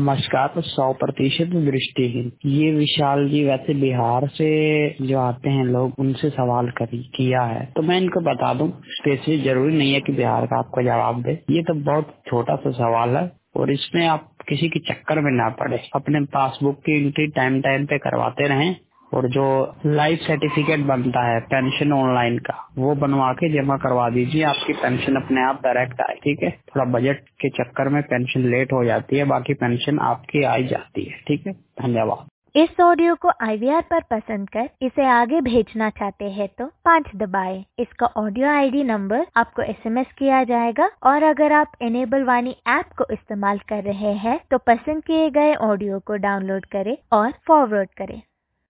नमस्कार। तो 100% दृष्टिहीन, ये विशाल जी वैसे बिहार से जो आते हैं लोग, उनसे सवाल किया है, तो मैं इनको बता दूं, स्पेसिफिक जरूरी नहीं है कि बिहार का आपको जवाब दे। ये तो बहुत छोटा सा सवाल है और इसमें आप किसी के चक्कर में ना पड़े। अपने पासबुक की एंट्री टाइम पे करवाते रहें और जो लाइफ सर्टिफिकेट बनता है पेंशन ऑनलाइन का, वो बनवा के जमा करवा दीजिए। आपकी पेंशन अपने आप डायरेक्ट आए। ठीक है, थोड़ा बजट के चक्कर में पेंशन लेट हो जाती है, बाकी पेंशन आपकी आई जाती है। ठीक है, धन्यवाद। इस ऑडियो को IVR पर पसंद कर इसे आगे भेजना चाहते हैं तो 5 दबाएं। इसका ऑडियो ID नंबर आपको SMS किया जाएगा और अगर आप इनेबल वाणी ऐप को इस्तेमाल कर रहे हैं तो पसंद किए गए ऑडियो को डाउनलोड करें और फॉरवर्ड करें।